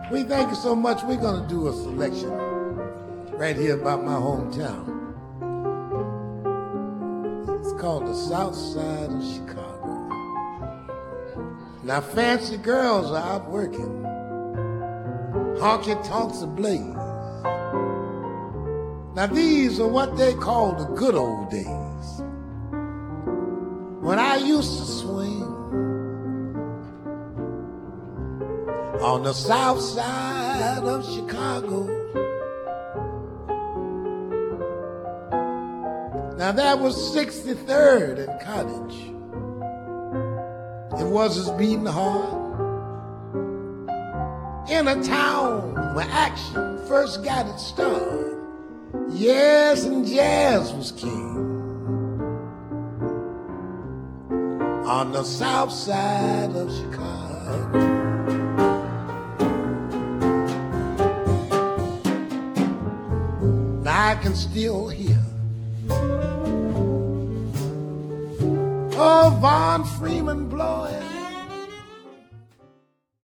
We thank you so much. We're going to do a selection right here about my hometown. It's called the South Side of Chicago. Now, fancy girls are out working. Honky-tonks ablaze. Now, these are what they call the good old days, when I used to swing on the south side of Chicago. Now that was 63rd and Cottage. It was as beating heart in a town where action first got its start. Yes, and jazz was king on the south side of Chicago. Now I can still hear Von Freeman blowing